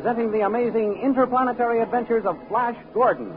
presenting the amazing interplanetary adventures of Flash Gordon.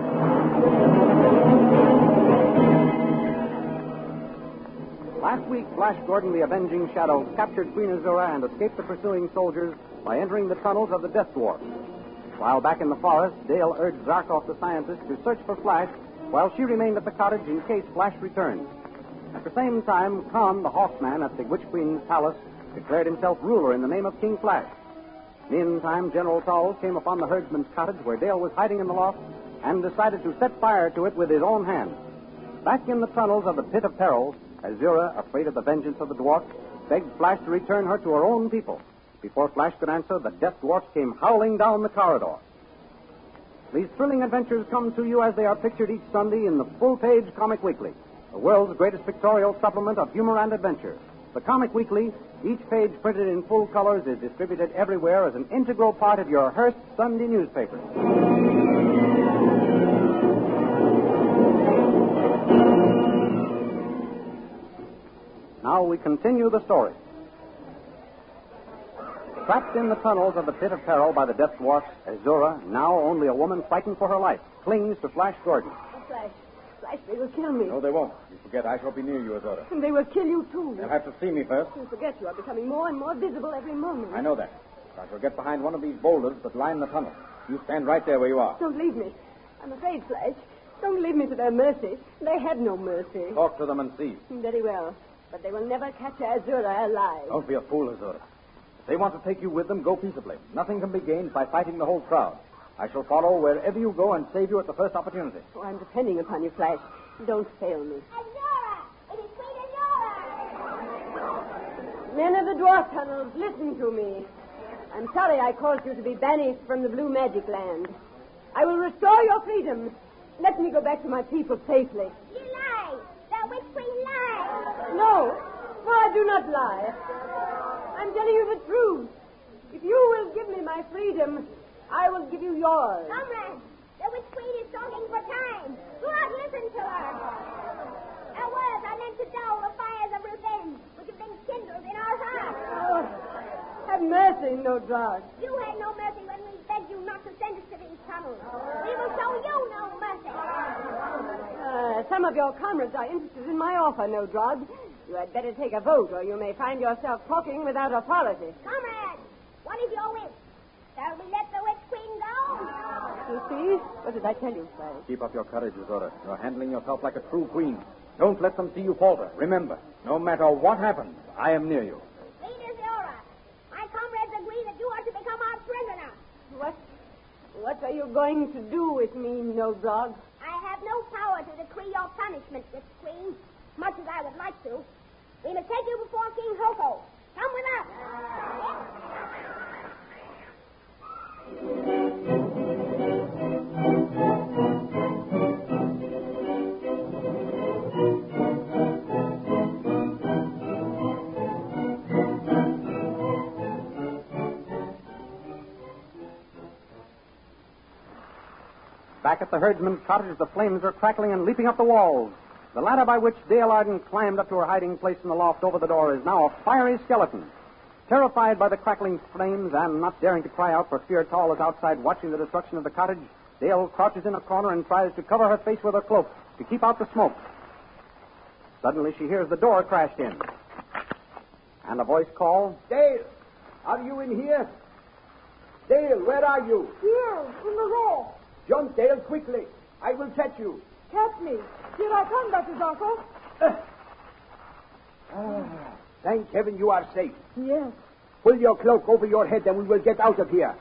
Last week, Flash Gordon, the avenging shadow, captured Queen Azura and escaped the pursuing soldiers by entering the tunnels of the Death Dwarf. While back in the forest, Dale urged Zarkov, the scientist, to search for Flash while she remained at the cottage in case Flash returned. At the same time, Khan, the Hawkman at the Witch Queen's palace, declared himself ruler in the name of King Flash. Meantime, General Towles came upon the herdsman's cottage where Dale was hiding in the loft and decided to set fire to it with his own hand. Back in the tunnels of the Pit of Peril, Azura, afraid of the vengeance of the dwarfs, begged Flash to return her to her own people. Before Flash could answer, the Death Dwarfs came howling down the corridor. These thrilling adventures come to you as they are pictured each Sunday in the full-page Comic Weekly, the world's greatest pictorial supplement of humor and adventure. The Comic Weekly, each page printed in full colors, is distributed everywhere as an integral part of your Hearst Sunday newspaper. Now we continue the story. Trapped in the tunnels of the Pit of Peril by the Death Dwarfs, Azura, now only a woman frightened for her life, clings to Flash Gordon. Flash, they will kill me. No, they won't. You forget, I shall be near you, Azura. And they will kill you, too. They'll have to see me first. You forget you are becoming more and more visible every moment. I know that. I shall get behind one of these boulders that line the tunnel. You stand right there where you are. Don't leave me. I'm afraid, Flash. Don't leave me to their mercy. They had no mercy. Talk to them and see. Very well. But they will never catch Azura alive. Don't be a fool, Azura. If they want to take you with them, go peaceably. Nothing can be gained by fighting the whole crowd. I shall follow wherever you go and save you at the first opportunity. Oh, I'm depending upon you, Flash. Don't fail me. Azura! It is Queen Azura! Men of the dwarf tunnels, listen to me. I'm sorry I caused you to be banished from the Blue Magic Land. I will restore your freedom. Let me go back to my people safely. You lie! The Witch Queen lies! No, for I do not lie. I'm telling you the truth. If you will give me my freedom, I will give you yours. Comrade, the Witch Queen is talking for time. Do not listen to her. Her words are meant to dull the fires of revenge which have been kindled in our hearts. Oh, have mercy, no drug. You had no mercy when we begged you not to send us to these tunnels. We will show you no mercy. Some of your comrades are interested in my offer, no drug. You had better take a vote, or you may find yourself talking without authority. Comrade, what is your wish? Shall we let the Witch Queen go? You see? What did I tell you, Flash? Keep up your courage, Azura. You're handling yourself like a true queen. Don't let them see you falter. Remember, no matter what happens, I am near you. Queen Azura, my comrades agree that you are to become our prisoner. What are you going to do with me, no dog? I have no power to decree your punishment, Witch Queen, much as I would like to. We must take you before King Hoko. Come with us. Back at the herdsman's cottage, the flames are crackling and leaping up the walls. The ladder by which Dale Arden climbed up to her hiding place in the loft over the door is now a fiery skeleton. Terrified by the crackling flames and not daring to cry out for fear Tall is outside watching the destruction of the cottage, Dale crouches in a corner and tries to cover her face with her cloak to keep out the smoke. Suddenly she hears the door crashed in. And a voice call, Dale, are you in here? Dale, where are you? Here, in the wall. Jump, Dale, quickly. I will catch you. Catch me. Here I come, Dr. Zarko. Thank heaven you are safe. Yes. Pull your cloak over your head and we will get out of here.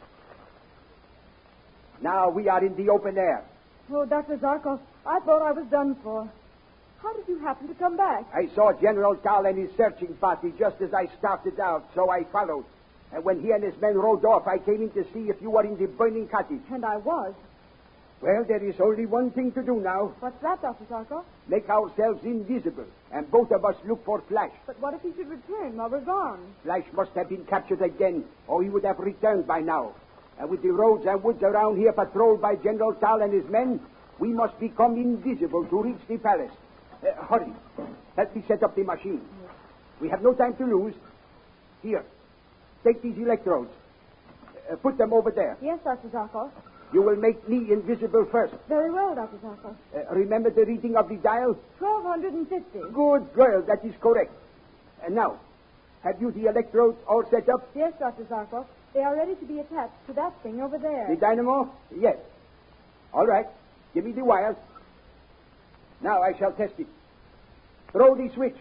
Now we are in the open air. Oh, Dr. Zarko, I thought I was done for. How did you happen to come back? I saw General Tal and his searching party just as I started out, so I followed. And when he and his men rode off, I came in to see if you were in the burning cottage. And I was. Well, there is only one thing to do now. What's that, Dr. Zarko? Make ourselves invisible, and both of us look for Flash. But what if he should return while we're gone? Flash must have been captured again, or he would have returned by now. And with the roads and woods around here patrolled by General Tal and his men, we must become invisible to reach the palace. Hurry. Help me set up the machine. We have no time to lose. Here. Take these electrodes. Put them over there. Yes, Dr. Zarkov. You will make me invisible first. Very well, Dr. Zarkov. Remember the reading of the dial? 1,250. Good girl, that is correct. And now, have you the electrodes all set up? Yes, Dr. Zarkov. They are ready to be attached to that thing over there. The dynamo? Yes. All right. Give me the wires. Now I shall test it. Throw the switch.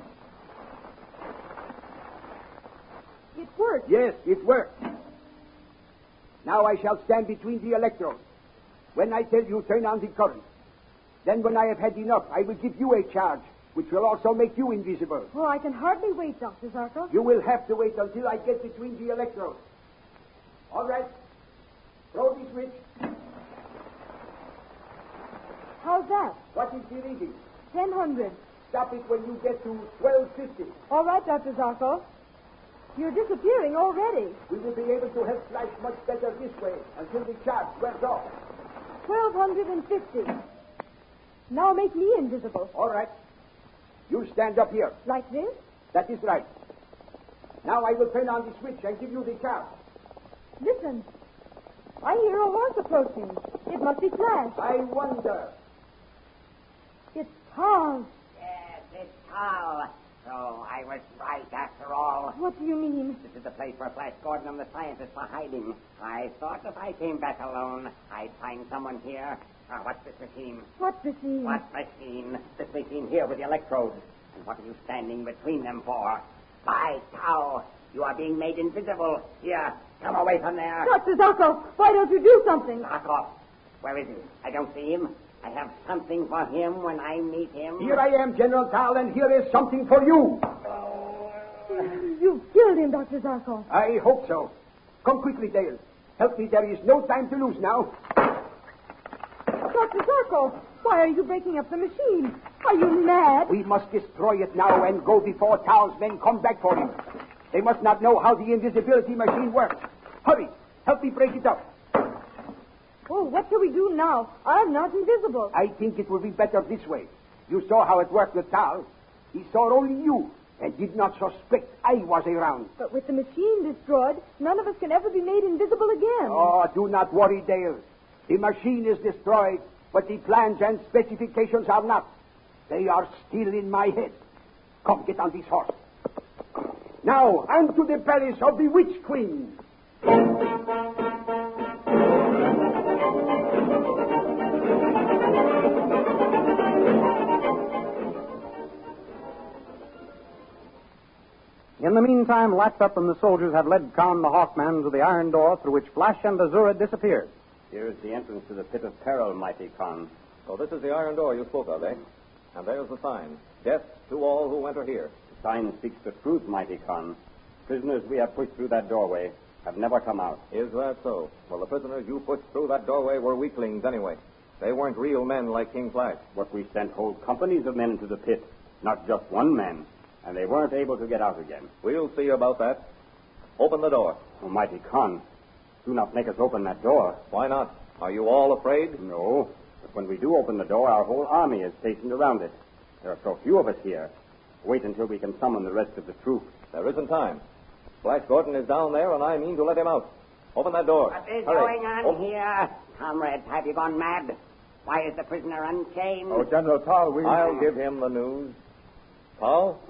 It works. Yes, it worked. Now I shall stand between the electrodes. When I tell you, turn on the current. Then when I have had enough, I will give you a charge, which will also make you invisible. Oh, I can hardly wait, Dr. Zarkov. You will have to wait until I get between the electrodes. All right. Throw the switch. How's that? What is the reading? 1,000. Stop it when you get to 1250. All right, Dr. Zarkov. You're disappearing already. We will be able to help Flash much better this way until the charge wears off. 1,250. Now make me invisible. All right. You stand up here. Like this? That is right. Now I will turn on the switch and give you the charge. Listen. I hear a horse approaching. It must be Flash. I wonder. It's Tom. Yes, it's Hal. So I was right after all. What do you mean? This is the place where Flash Gordon and the scientists are hiding. I thought if I came back alone, I'd find someone here. What's this machine? What machine? What machine? This machine here with the electrodes. And what are you standing between them for? By cow, you are being made invisible. Here, come away from there. Dr. Zarkov, why don't you do something? Knock off. Where is he? I don't see him. I have something for him when I meet him. Here I am, General Tal, and here is something for you. You killed him, Dr. Zarkov. I hope so. Come quickly, Dale. Help me. There is no time to lose now. Dr. Zarkov, why are you breaking up the machine? Are you mad? We must destroy it now and go before Tal's men come back for him. They must not know how the invisibility machine works. Hurry. Help me break it up. Oh, what shall we do now? I'm not invisible. I think it will be better this way. You saw how it worked with Tal. He saw only you and did not suspect I was around. But with the machine destroyed, none of us can ever be made invisible again. Oh, do not worry, Dale. The machine is destroyed, but the plans and specifications are not. They are still in my head. Come, get on this horse. Now, on to the palace of the Witch Queen. In the meantime, Laptop and the soldiers had led Khan the Hawkman to the iron door through which Flash and Azura disappeared. Here's the entrance to the pit of peril, Mighty Khan. So this is the iron door you spoke of, eh? And there's the sign. Death to all who enter here. The sign speaks the truth, Mighty Khan. Prisoners we have pushed through that doorway have never come out. Is that so? Well, the prisoners you pushed through that doorway were weaklings anyway. They weren't real men like King Flash. But we sent whole companies of men into the pit, not just one man. And they weren't able to get out again. We'll see about that. Open the door. Oh, Mighty Khan, do not make us open that door. Why not? Are you all afraid? No. But when we do open the door, our whole army is stationed around it. There are so few of us here. Wait until we can summon the rest of the troops. There isn't time. Flash Gordon is down there, and I mean to let him out. Open that door. What is Hurry. going on here? Comrades, have you gone mad? Why is the prisoner unchained? Oh, General Tal, I'll give him the news. Paul,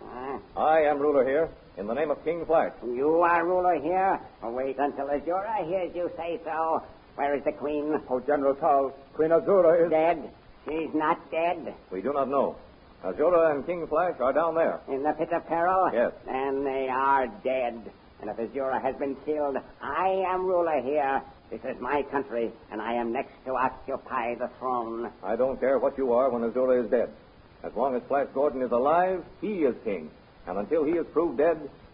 I am ruler here in the name of King Flash. You are ruler here? Wait until Azura hears you say so. Where is the queen? Oh, General Tal, Queen Azura is... Dead. She's not dead. We do not know. Azura and King Flash are down there. In the pit of peril? Yes. Then they are dead. And if Azura has been killed, I am ruler here. This is my country, and I am next to occupy the throne. I don't care what you are when Azura is dead. As long as Flash Gordon is alive, he is king. And until he is proved dead,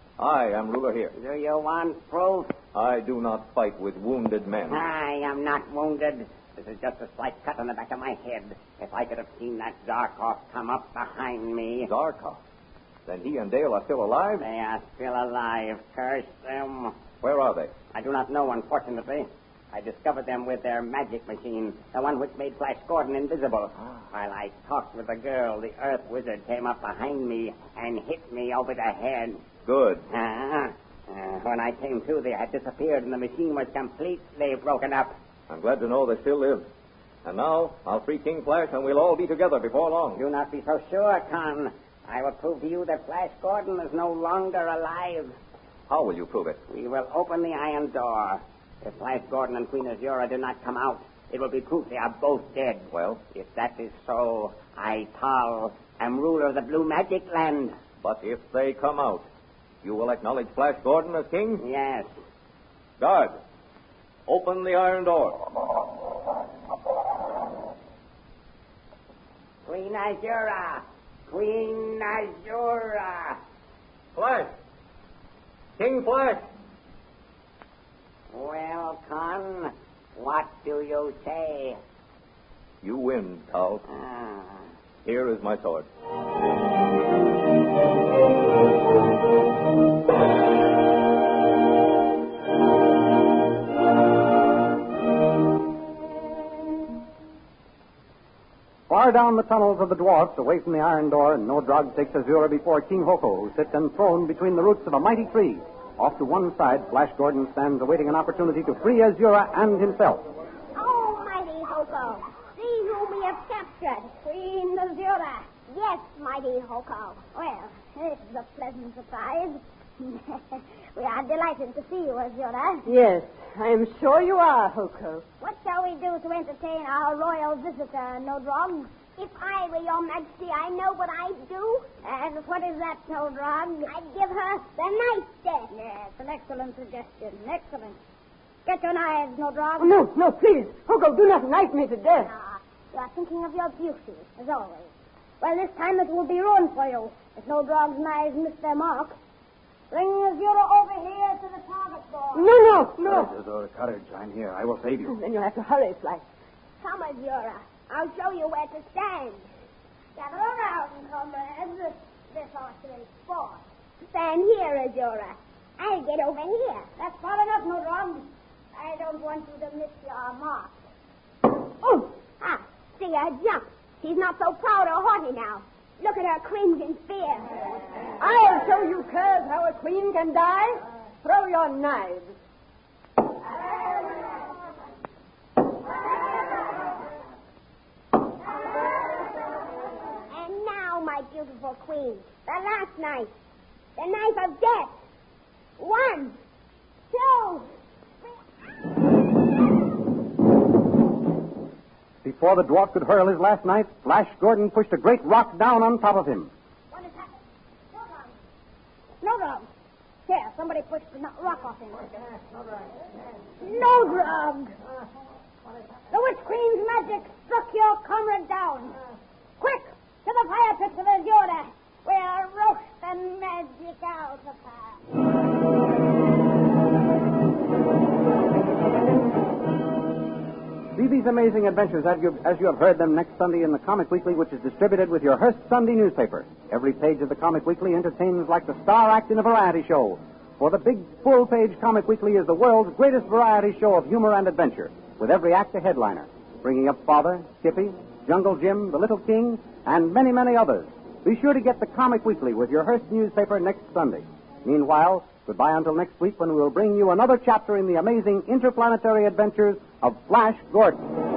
I am ruler here. Do you want proof? I do not fight with wounded men. I am not wounded. This is just a slight cut on the back of my head. If I could have seen that Zarkov come up behind me. Zarkov? Then he and Dale are still alive? They are still alive. Curse them. Where are they? I do not know, unfortunately. I discovered them with their magic machine, the one which made Flash Gordon invisible. While I talked with the girl, the Earth Wizard came up behind me and hit me over the head. Good. When I came to, they had disappeared and the machine was completely broken up. I'm glad to know they still live. And now, I'll free King Flash and we'll all be together before long. Do not be so sure, Con. I will prove to you that Flash Gordon is no longer alive. How will you prove it? We will open the iron door. If Flash Gordon and Queen Azura do not come out, it will be proof they are both dead. Well? If that is so, I, Tal, am ruler of the Blue Magic Land. But if they come out, you will acknowledge Flash Gordon as king? Yes. Guard, open the iron door. Queen Azura! Queen Azura! Flash! King Flash! Well, Con, what do you say? You win, Tal. Here is my sword. Far down the tunnels of the dwarfs, away from the iron door, Nodrog takes Azura before King Hoko, who sits enthroned between the roots of a mighty tree. Off to one side, Flash Gordon stands awaiting an opportunity to free Azura and himself. Oh, mighty Hoko, see whom we have captured. Queen Azura. Yes, mighty Hoko. Well, this is a pleasant surprise. We are delighted to see you, Azura. Yes, I am sure you are, Hoko. What shall we do to entertain our royal visitor, Nodrog? If I were your majesty, I know what I'd do. And what is that, Nodrog? I'd give her the knife death. Yes, an excellent suggestion. Excellent. Get your knives, Nodrog. Oh, no, please. Hoko, do not knife me to death. Ah, you are thinking of your beauty, as always. Well, this time it will be ruined for you if Nodrog's knives miss their mark. Bring Azura over here to the target board. No. Courage, I'm here. I will save you. Then you'll have to hurry, Flash. Come, Azura. I'll show you where to stand. Gather around, comrades. This horse is sport. Stand here, Azura. I'll get over here. That's far enough, Nodrog. I don't want you to miss your mark. Oh! See her jump. She's not so proud or haughty now. Look at her cringe in fear. I'll show you curs how a queen can die. Throw your knives. And now, my beautiful queen, the last knife. The knife of death. 1, 2, 3. Before the dwarf could hurl his last knife, Flash Gordon pushed a great rock down on top of him. What has happened? Nodrog. Here, somebody pushed the rock off him. Nodrog. The Witch Queen's magic struck your comrade down. Quick, to the fire pits of Azura. We'll roast the magic out of her. See these amazing adventures as you have heard them next Sunday in the Comic Weekly, which is distributed with your Hearst Sunday newspaper. Every page of the Comic Weekly entertains like the star act in a variety show. For the big, full-page Comic Weekly is the world's greatest variety show of humor and adventure, with every act a headliner, bringing up Father, Skippy, Jungle Jim, the Little King, and many, many others. Be sure to get the Comic Weekly with your Hearst newspaper next Sunday. Meanwhile, goodbye until next week when we will bring you another chapter in the amazing interplanetary adventures of Flash Gordon.